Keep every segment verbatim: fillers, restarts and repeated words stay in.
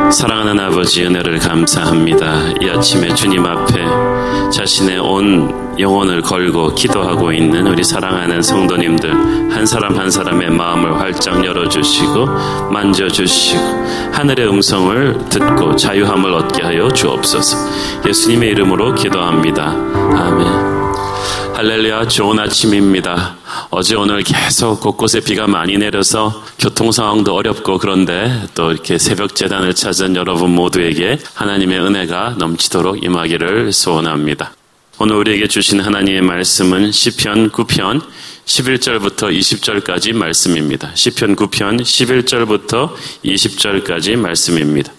사랑하는 아버지, 은혜를 감사합니다. 이 아침에 주님 앞에 자신의 온 영혼을 걸고 기도하고 있는 우리 사랑하는 성도님들 한 사람 한 사람의 마음을 활짝 열어주시고 만져주시고 하늘의 음성을 듣고 자유함을 얻게 하여 주옵소서. 예수님의 이름으로 기도합니다. 아멘. 할렐루야. 좋은 아침입니다. 어제 오늘 계속 곳곳에 비가 많이 내려서 교통 상황도 어렵고, 그런데 또 이렇게 새벽 제단을 찾은 여러분 모두에게 하나님의 은혜가 넘치도록 임하기를 소원합니다. 오늘 우리에게 주신 하나님의 말씀은 시편 구 편 십일 절부터 이십 절까지 말씀입니다. 시편 구 편 십일 절부터 이십 절까지 말씀입니다.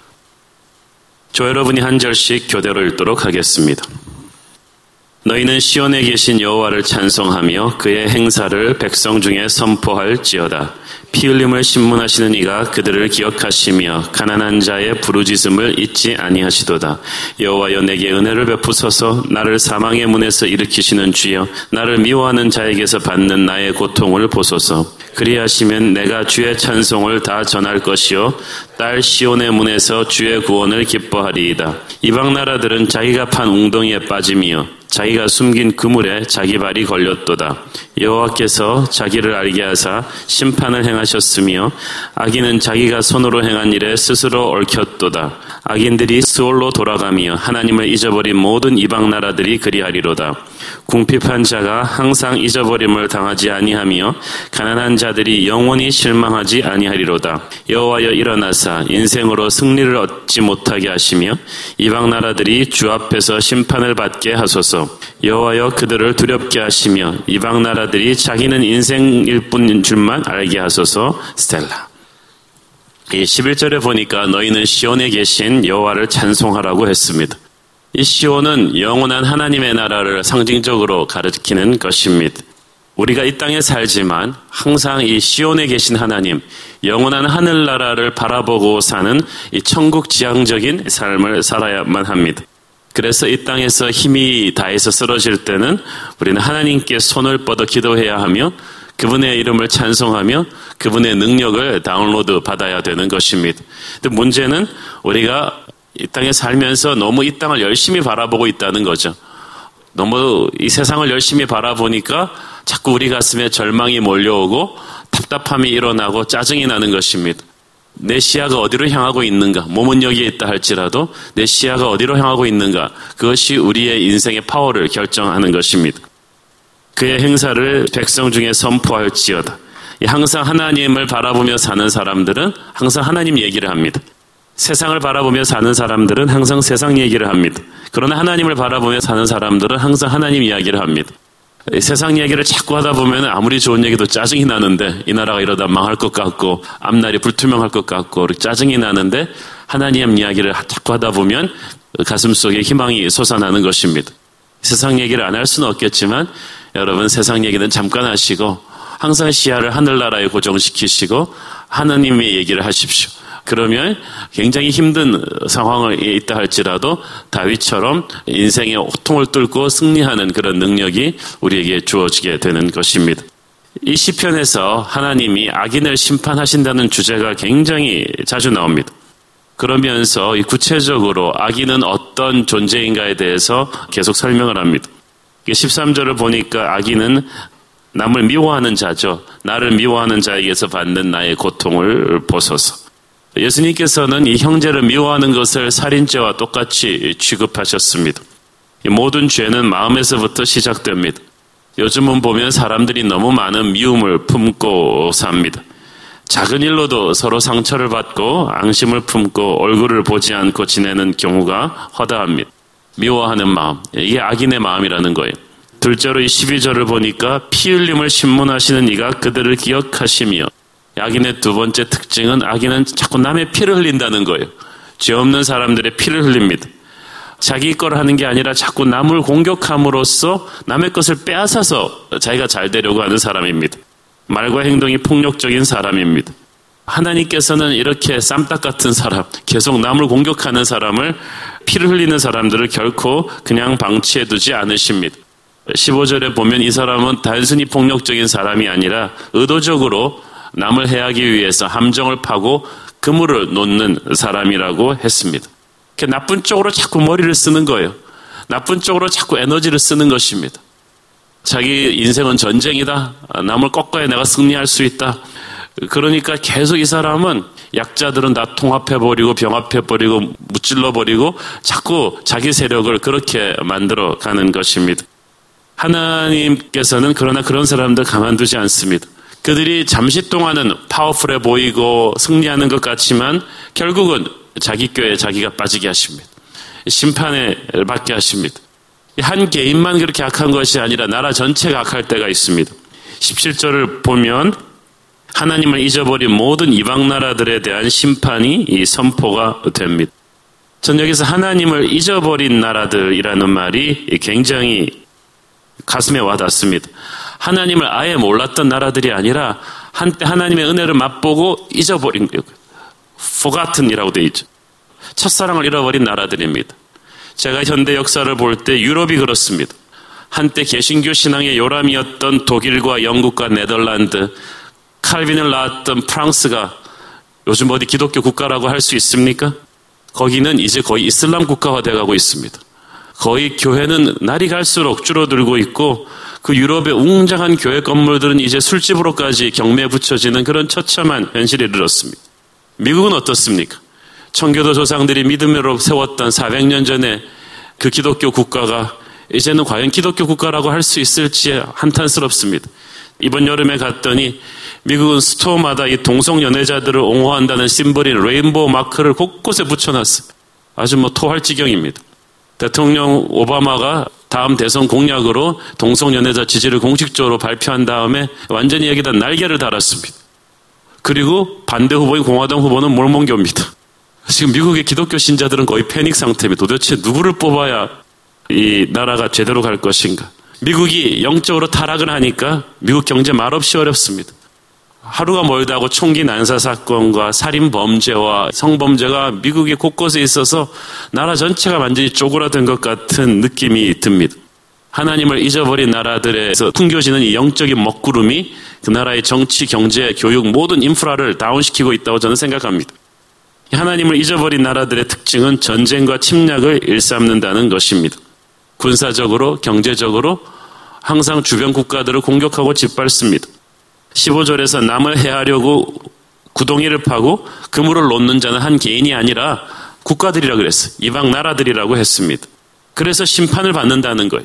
저 여러분이 한 절씩 교대로 읽도록 하겠습니다. 너희는 시온에 계신 여호와를 찬송하며 그의 행사를 백성 중에 선포할지어다. 피 흘림을 신문하시는 이가 그들을 기억하시며 가난한 자의 부르짖음을 잊지 아니하시도다. 여호와여, 내게 은혜를 베푸소서. 나를 사망의 문에서 일으키시는 주여, 나를 미워하는 자에게서 받는 나의 고통을 보소서. 그리하시면 내가 주의 찬송을 다 전할 것이요 딸 시온의 문에서 주의 구원을 기뻐하리이다. 이방 나라들은 자기가 판 웅덩이에 빠짐이요 자기가 숨긴 그물에 자기 발이 걸렸도다. 여호와께서 자기를 알게 하사 심판을 행하셨으며 악인은 자기가 손으로 행한 일에 스스로 얽혔도다. 악인들이 스올로 돌아가며 하나님을 잊어버린 모든 이방 나라들이 그리하리로다. 궁핍한 자가 항상 잊어버림을 당하지 아니하며 가난한 자들이 영원히 실망하지 아니하리로다. 여호와여, 일어나사 인생으로 승리를 얻지 못하게 하시며 이방 나라들이 주 앞에서 심판을 받게 하소서. 여호와여, 그들을 두렵게 하시며 이방 나라들이 자기는 인생일 뿐인 줄만 알게 하소서. 스텔라. 이 십일 절에 보니까 너희는 시온에 계신 여호와를 찬송하라고 했습니다. 이 시온은 영원한 하나님의 나라를 상징적으로 가리키는 것입니다. 우리가 이 땅에 살지만 항상 이 시온에 계신 하나님, 영원한 하늘나라를 바라보고 사는 이 천국 지향적인 삶을 살아야만 합니다. 그래서 이 땅에서 힘이 다해서 쓰러질 때는 우리는 하나님께 손을 뻗어 기도해야 하며 그분의 이름을 찬송하며 그분의 능력을 다운로드 받아야 되는 것입니다. 근데 문제는 우리가 이 땅에 살면서 너무 이 땅을 열심히 바라보고 있다는 거죠. 너무 이 세상을 열심히 바라보니까 자꾸 우리 가슴에 절망이 몰려오고 답답함이 일어나고 짜증이 나는 것입니다. 내 시야가 어디로 향하고 있는가, 몸은 여기에 있다 할지라도 내 시야가 어디로 향하고 있는가, 그것이 우리의 인생의 파워를 결정하는 것입니다. 그의 행사를 백성 중에 선포할지어다. 항상 하나님을 바라보며 사는 사람들은 항상 하나님 얘기를 합니다. 세상을 바라보며 사는 사람들은 항상 세상 얘기를 합니다. 그러나 하나님을 바라보며 사는 사람들은 항상 하나님 이야기를 합니다. 세상 이야기를 자꾸 하다 보면 아무리 좋은 얘기도 짜증이 나는데, 이 나라가 이러다 망할 것 같고 앞날이 불투명할 것 같고 짜증이 나는데, 하나님 이야기를 자꾸 하다 보면 가슴속에 희망이 솟아나는 것입니다. 세상 얘기를 안 할 수는 없겠지만 여러분, 세상 얘기는 잠깐 하시고 항상 시야를 하늘나라에 고정시키시고 하나님의 얘기를 하십시오. 그러면 굉장히 힘든 상황에 있다 할지라도 다윗처럼 인생의 호통을 뚫고 승리하는 그런 능력이 우리에게 주어지게 되는 것입니다. 이 시편에서 하나님이 악인을 심판하신다는 주제가 굉장히 자주 나옵니다. 그러면서 구체적으로 악인은 어떤 존재인가에 대해서 계속 설명을 합니다. 십삼 절을 보니까 악인은 남을 미워하는 자죠. 나를 미워하는 자에게서 받는 나의 고통을 보소서. 예수님께서는 이 형제를 미워하는 것을 살인죄와 똑같이 취급하셨습니다. 모든 죄는 마음에서부터 시작됩니다. 요즘은 보면 사람들이 너무 많은 미움을 품고 삽니다. 작은 일로도 서로 상처를 받고 앙심을 품고 얼굴을 보지 않고 지내는 경우가 허다합니다. 미워하는 마음, 이게 악인의 마음이라는 거예요. 둘째로 이 십이 절을 보니까 피 흘림을 신문하시는 이가 그들을 기억하시며, 악인의 두 번째 특징은 악인은 자꾸 남의 피를 흘린다는 거예요. 죄 없는 사람들의 피를 흘립니다. 자기 걸 하는 게 아니라 자꾸 남을 공격함으로써 남의 것을 빼앗아서 자기가 잘 되려고 하는 사람입니다. 말과 행동이 폭력적인 사람입니다. 하나님께서는 이렇게 쌈딱 같은 사람, 계속 남을 공격하는 사람을, 피를 흘리는 사람들을 결코 그냥 방치해두지 않으십니다. 십오 절에 보면 이 사람은 단순히 폭력적인 사람이 아니라 의도적으로 남을 해하기 위해서 함정을 파고 그물을 놓는 사람이라고 했습니다. 나쁜 쪽으로 자꾸 머리를 쓰는 거예요. 나쁜 쪽으로 자꾸 에너지를 쓰는 것입니다. 자기 인생은 전쟁이다. 남을 꺾어야 내가 승리할 수 있다. 그러니까 계속 이 사람은 약자들은 다 통합해버리고 병합해버리고 무찔러버리고 자꾸 자기 세력을 그렇게 만들어 가는 것입니다. 하나님께서는 그러나 그런 사람들 가만두지 않습니다. 그들이 잠시 동안은 파워풀해 보이고 승리하는 것 같지만 결국은 자기 꾀에 자기가 빠지게 하십니다. 심판에 받게 하십니다. 한 개인만 그렇게 악한 것이 아니라 나라 전체가 악할 때가 있습니다. 십칠 절을 보면 하나님을 잊어버린 모든 이방 나라들에 대한 심판이 이 선포가 됩니다. 전 여기서 하나님을 잊어버린 나라들이라는 말이 굉장히 가슴에 와닿습니다. 하나님을 아예 몰랐던 나라들이 아니라 한때 하나님의 은혜를 맛보고 잊어버린 거예요. forgotten이라고 되어 있죠. 첫사랑을 잃어버린 나라들입니다. 제가 현대 역사를 볼 때 유럽이 그렇습니다. 한때 개신교 신앙의 요람이었던 독일과 영국과 네덜란드, 칼빈을 낳았던 프랑스가 요즘 어디 기독교 국가라고 할 수 있습니까? 거기는 이제 거의 이슬람 국가화 돼가고 있습니다. 거의 교회는 날이 갈수록 줄어들고 있고 그 유럽의 웅장한 교회 건물들은 이제 술집으로까지 경매에 붙여지는 그런 처참한 현실에 이르렀습니다. 미국은 어떻습니까? 청교도 조상들이 믿음으로 세웠던 사백 년 전에 그 기독교 국가가 이제는 과연 기독교 국가라고 할 수 있을지 한탄스럽습니다. 이번 여름에 갔더니 미국은 스토어마다 이 동성연애자들을 옹호한다는 심볼인 레인보우 마크를 곳곳에 붙여놨어요. 아주 뭐 토할 지경입니다. 대통령 오바마가 다음 대선 공약으로 동성연애자 지지를 공식적으로 발표한 다음에 완전히 여기다 날개를 달았습니다. 그리고 반대 후보인 공화당 후보는 몰몬교입니다. 지금 미국의 기독교 신자들은 거의 패닉 상태입니다. 도대체 누구를 뽑아야 이 나라가 제대로 갈 것인가. 미국이 영적으로 타락을 하니까 미국 경제 말없이 어렵습니다. 하루가 멀다 하고 총기 난사 사건과 살인 범죄와 성범죄가 미국의 곳곳에 있어서 나라 전체가 완전히 쪼그라든 것 같은 느낌이 듭니다. 하나님을 잊어버린 나라들에서 풍겨지는 이 영적인 먹구름이 그 나라의 정치, 경제, 교육 모든 인프라를 다운시키고 있다고 저는 생각합니다. 하나님을 잊어버린 나라들의 특징은 전쟁과 침략을 일삼는다는 것입니다. 군사적으로, 경제적으로 항상 주변 국가들을 공격하고 짓밟습니다. 십오 절에서 남을 해하려고 구덩이를 파고 그물을 놓는 자는 한 개인이 아니라 국가들이라고 그랬어요. 이방 나라들이라고 했습니다. 그래서 심판을 받는다는 거예요.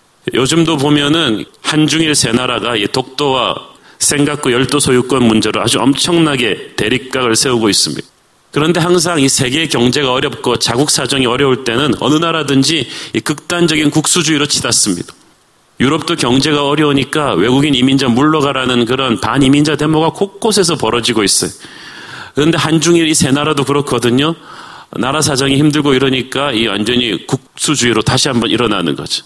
요즘도 보면은 한중일 세 나라가 이 독도와 센가쿠 열도 소유권 문제로 아주 엄청나게 대립각을 세우고 있습니다. 그런데 항상 이 세계 경제가 어렵고 자국 사정이 어려울 때는 어느 나라든지 이 극단적인 국수주의로 치닫습니다. 유럽도 경제가 어려우니까 외국인 이민자 물러가라는 그런 반이민자 데모가 곳곳에서 벌어지고 있어요. 그런데 한중일 이 세 나라도 그렇거든요. 나라 사정이 힘들고 이러니까 이 완전히 국수주의로 다시 한번 일어나는 거죠.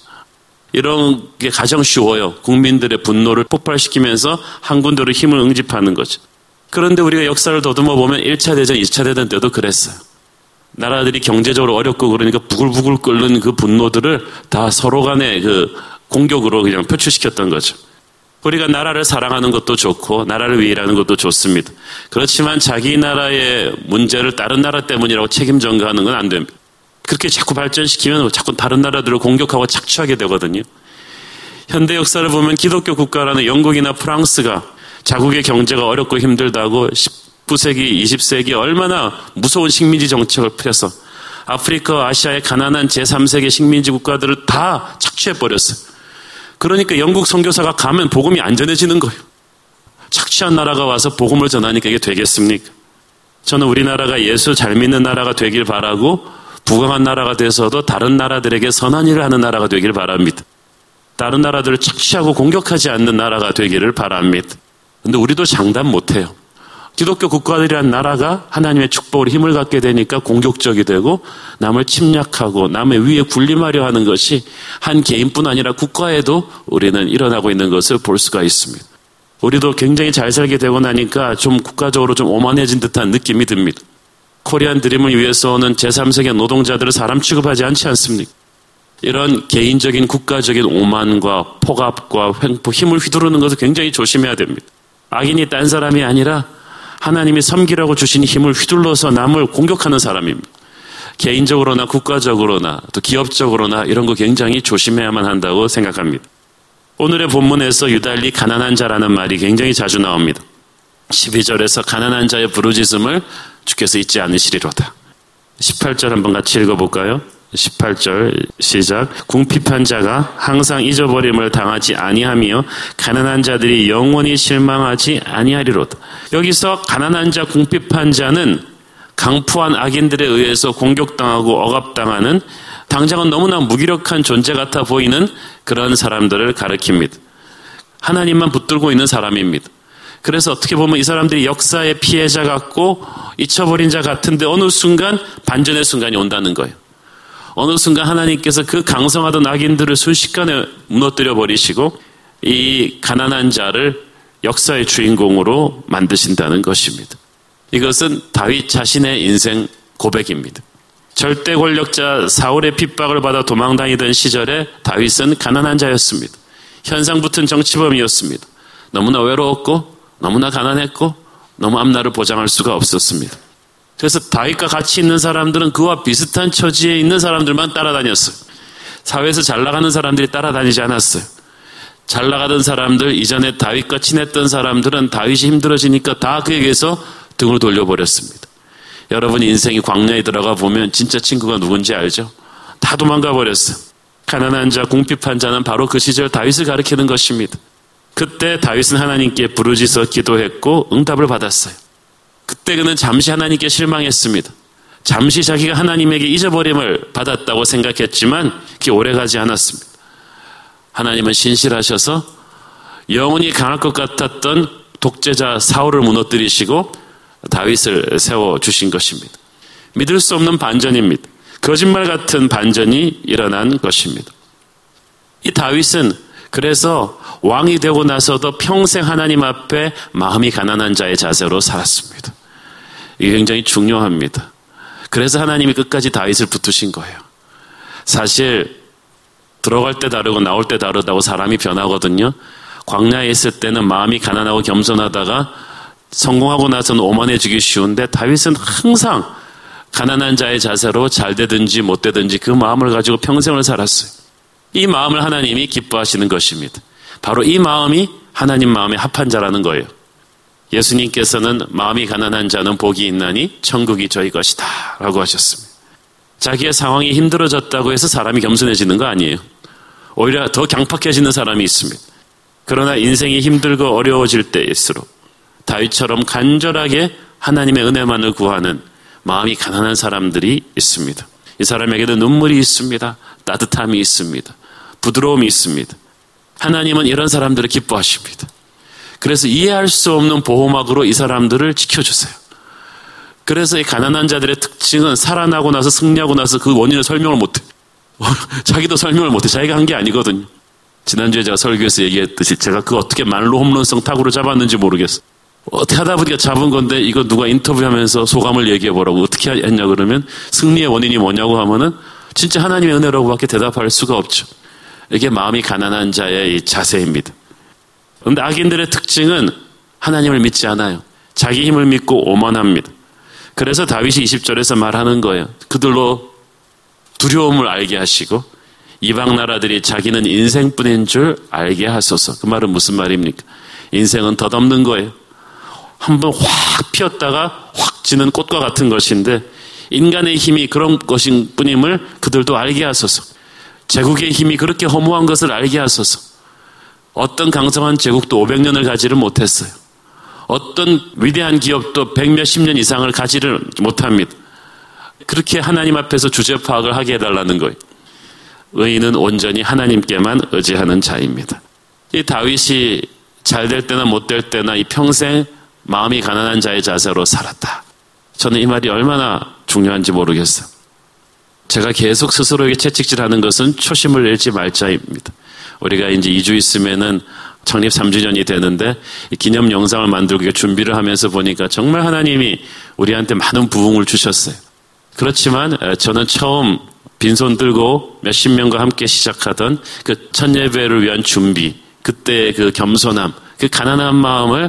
이런 게 가장 쉬워요. 국민들의 분노를 폭발시키면서 한 군데로 힘을 응집하는 거죠. 그런데 우리가 역사를 더듬어 보면 일 차 대전, 이 차 대전 때도 그랬어요. 나라들이 경제적으로 어렵고 그러니까 부글부글 끓는 그 분노들을 다 서로 간에 그 공격으로 그냥 표출시켰던 거죠. 우리가 나라를 사랑하는 것도 좋고 나라를 위해 일하는 것도 좋습니다. 그렇지만 자기 나라의 문제를 다른 나라 때문이라고 책임 전가하는 건 안 됩니다. 그렇게 자꾸 발전시키면 자꾸 다른 나라들을 공격하고 착취하게 되거든요. 현대 역사를 보면 기독교 국가라는 영국이나 프랑스가 자국의 경제가 어렵고 힘들다고 십구 세기, 이십 세기 얼마나 무서운 식민지 정책을 펴서 아프리카, 아시아의 가난한 제삼 세계 식민지 국가들을 다 착취해버렸어요. 그러니까 영국 선교사가 가면 복음이 안전해지는 거예요. 착취한 나라가 와서 복음을 전하니까 이게 되겠습니까? 저는 우리나라가 예수 잘 믿는 나라가 되길 바라고 부강한 나라가 돼서도 다른 나라들에게 선한 일을 하는 나라가 되길 바랍니다. 다른 나라들을 착취하고 공격하지 않는 나라가 되기를 바랍니다. 그런데 우리도 장담 못해요. 기독교 국가들이란 나라가 하나님의 축복으로 힘을 갖게 되니까 공격적이 되고 남을 침략하고 남의 위에 군림하려 하는 것이 한 개인뿐 아니라 국가에도 우리는 일어나고 있는 것을 볼 수가 있습니다. 우리도 굉장히 잘 살게 되고 나니까 좀 국가적으로 좀 오만해진 듯한 느낌이 듭니다. 코리안 드림을 위해서는 제삼 세계 노동자들을 사람 취급하지 않지 않습니까? 이런 개인적인 국가적인 오만과 폭압과 횡포, 힘을 휘두르는 것을 굉장히 조심해야 됩니다. 악인이 딴 사람이 아니라 하나님이 섬기라고 주신 힘을 휘둘러서 남을 공격하는 사람입니다. 개인적으로나 국가적으로나 또 기업적으로나 이런 거 굉장히 조심해야만 한다고 생각합니다. 오늘의 본문에서 유달리 가난한 자라는 말이 굉장히 자주 나옵니다. 십이 절에서 가난한 자의 부르짖음을 주께서 잊지 않으시리로다. 십팔 절 한번 같이 읽어볼까요? 십팔 절 시작. 궁핍한 자가 항상 잊어버림을 당하지 아니하며 가난한 자들이 영원히 실망하지 아니하리로다. 여기서 가난한 자, 궁핍한 자는 강포한 악인들에 의해서 공격당하고 억압당하는 당장은 너무나 무기력한 존재 같아 보이는 그런 사람들을 가리킵니다. 하나님만 붙들고 있는 사람입니다. 그래서 어떻게 보면 이 사람들이 역사의 피해자 같고 잊혀버린 자 같은데 어느 순간 반전의 순간이 온다는 거예요. 어느 순간 하나님께서 그 강성하던 악인들을 순식간에 무너뜨려 버리시고 이 가난한 자를 역사의 주인공으로 만드신다는 것입니다. 이것은 다윗 자신의 인생 고백입니다. 절대 권력자 사울의 핍박을 받아 도망다니던 시절에 다윗은 가난한 자였습니다. 현상 붙은 정치범이었습니다. 너무나 외로웠고 너무나 가난했고 너무 앞날을 보장할 수가 없었습니다. 그래서 다윗과 같이 있는 사람들은 그와 비슷한 처지에 있는 사람들만 따라다녔어요. 사회에서 잘 나가는 사람들이 따라다니지 않았어요. 잘 나가던 사람들, 이전에 다윗과 친했던 사람들은 다윗이 힘들어지니까 다 그에게서 등을 돌려버렸습니다. 여러분 인생이 광야에 들어가 보면 진짜 친구가 누군지 알죠? 다 도망가 버렸어요. 가난한 자, 궁핍한 자는 바로 그 시절 다윗을 가리키는 것입니다. 그때 다윗은 하나님께 부르짖어 기도했고 응답을 받았어요. 그때 그는 잠시 하나님께 실망했습니다. 잠시 자기가 하나님에게 잊어버림을 받았다고 생각했지만 그게 오래가지 않았습니다. 하나님은 신실하셔서 영원히 강할 것 같았던 독재자 사울을 무너뜨리시고 다윗을 세워주신 것입니다. 믿을 수 없는 반전입니다. 거짓말 같은 반전이 일어난 것입니다. 이 다윗은 그래서 왕이 되고 나서도 평생 하나님 앞에 마음이 가난한 자의 자세로 살았습니다. 이게 굉장히 중요합니다. 그래서 하나님이 끝까지 다윗을 붙으신 거예요. 사실 들어갈 때 다르고 나올 때 다르다고 사람이 변하거든요. 광야에 있을 때는 마음이 가난하고 겸손하다가 성공하고 나서는 오만해지기 쉬운데 다윗은 항상 가난한 자의 자세로 잘 되든지 못 되든지 그 마음을 가지고 평생을 살았어요. 이 마음을 하나님이 기뻐하시는 것입니다. 바로 이 마음이 하나님 마음에 합한 자라는 거예요. 예수님께서는 마음이 가난한 자는 복이 있나니 천국이 저희 것이다 라고 하셨습니다. 자기의 상황이 힘들어졌다고 해서 사람이 겸손해지는 거 아니에요. 오히려 더 강팍해지는 사람이 있습니다. 그러나 인생이 힘들고 어려워질 때일수록 다윗처럼 간절하게 하나님의 은혜만을 구하는 마음이 가난한 사람들이 있습니다. 이 사람에게도 눈물이 있습니다. 따뜻함이 있습니다. 부드러움이 있습니다. 하나님은 이런 사람들을 기뻐하십니다. 그래서 이해할 수 없는 보호막으로 이 사람들을 지켜주세요. 그래서 이 가난한 자들의 특징은 살아나고 나서 승리하고 나서 그 원인을 설명을 못해. 자기도 설명을 못해. 자기가 한 게 아니거든요. 지난주에 제가 설교에서 얘기했듯이 제가 그거 어떻게 말로 홈런성 타구를 잡았는지 모르겠어. 어떻게 하다 보니까 잡은 건데 이거 누가 인터뷰하면서 소감을 얘기해보라고 어떻게 했냐 그러면 승리의 원인이 뭐냐고 하면은 진짜 하나님의 은혜라고밖에 대답할 수가 없죠. 이게 마음이 가난한 자의 이 자세입니다. 그런데 악인들의 특징은 하나님을 믿지 않아요. 자기 힘을 믿고 오만합니다. 그래서 다윗이 이십 절에서 말하는 거예요. 그들로 두려움을 알게 하시고 이방 나라들이 자기는 인생뿐인 줄 알게 하소서. 그 말은 무슨 말입니까? 인생은 덧없는 거예요. 한번 확 피었다가 확 지는 꽃과 같은 것인데 인간의 힘이 그런 것인 뿐임을 그들도 알게 하소서. 제국의 힘이 그렇게 허무한 것을 알게 하소서. 어떤 강성한 제국도 오백 년을 가지를 못했어요. 어떤 위대한 기업도 백몇십 년 이상을 가지를 못합니다. 그렇게 하나님 앞에서 주제 파악을 하게 해달라는 거예요. 의인은 온전히 하나님께만 의지하는 자입니다. 이 다윗이 잘 될 때나 못 될 때나 이 평생 마음이 가난한 자의 자세로 살았다. 저는 이 말이 얼마나 중요한지 모르겠어요. 제가 계속 스스로에게 채찍질하는 것은 초심을 잃지 말자입니다. 우리가 이제 이 주 있으면은 창립 삼 주년이 되는데 기념 영상을 만들고 준비를 하면서 보니까 정말 하나님이 우리한테 많은 부흥을 주셨어요. 그렇지만 저는 처음 빈손 들고 몇십 명과 함께 시작하던 그 첫 예배를 위한 준비, 그때의 그 겸손함, 그 가난한 마음을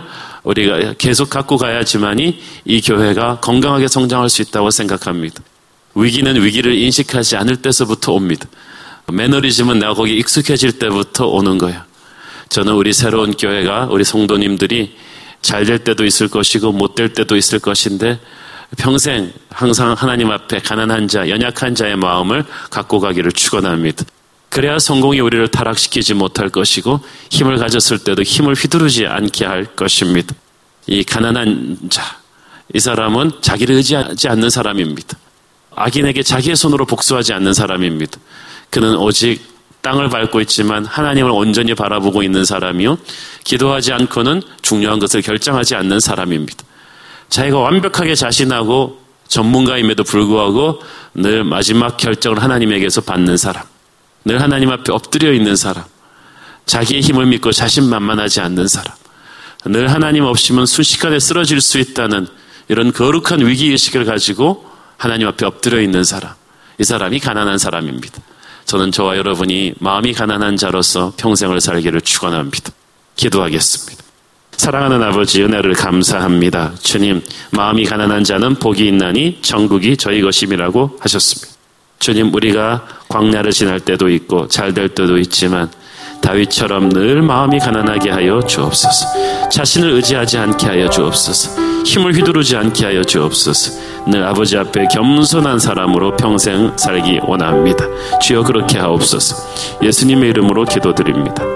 우리가 계속 갖고 가야지만이 이 교회가 건강하게 성장할 수 있다고 생각합니다. 위기는 위기를 인식하지 않을 때서부터 옵니다. 매너리즘은 내가 거기 익숙해질 때부터 오는 거예요. 저는 우리 새로운 교회가 우리 성도님들이 잘 될 때도 있을 것이고 못 될 때도 있을 것인데 평생 항상 하나님 앞에 가난한 자, 연약한 자의 마음을 갖고 가기를 축원합니다. 그래야 성공이 우리를 타락시키지 못할 것이고 힘을 가졌을 때도 힘을 휘두르지 않게 할 것입니다. 이 가난한 자, 이 사람은 자기를 의지하지 않는 사람입니다. 악인에게 자기의 손으로 복수하지 않는 사람입니다. 그는 오직 땅을 밟고 있지만 하나님을 온전히 바라보고 있는 사람이요, 기도하지 않고는 중요한 것을 결정하지 않는 사람입니다. 자기가 완벽하게 자신하고 전문가임에도 불구하고 늘 마지막 결정을 하나님에게서 받는 사람, 늘 하나님 앞에 엎드려 있는 사람, 자기의 힘을 믿고 자신만만하지 않는 사람, 늘 하나님 없이면 순식간에 쓰러질 수 있다는 이런 거룩한 위기의식을 가지고 하나님 앞에 엎드려 있는 사람, 이 사람이 가난한 사람입니다. 저는 저와 여러분이 마음이 가난한 자로서 평생을 살기를 축원합니다. 기도하겠습니다. 사랑하는 아버지, 은혜를 감사합니다. 주님, 마음이 가난한 자는 복이 있나니 천국이 저희 것임이라고 하셨습니다. 주님, 우리가 광야를 지날 때도 있고 잘 될 때도 있지만 다윗처럼 늘 마음이 가난하게 하여 주옵소서. 자신을 의지하지 않게 하여 주옵소서. 힘을 휘두르지 않게 하여 주옵소서. 늘 아버지 앞에 겸손한 사람으로 평생 살기 원합니다. 주여 그렇게 하옵소서. 예수님의 이름으로 기도드립니다.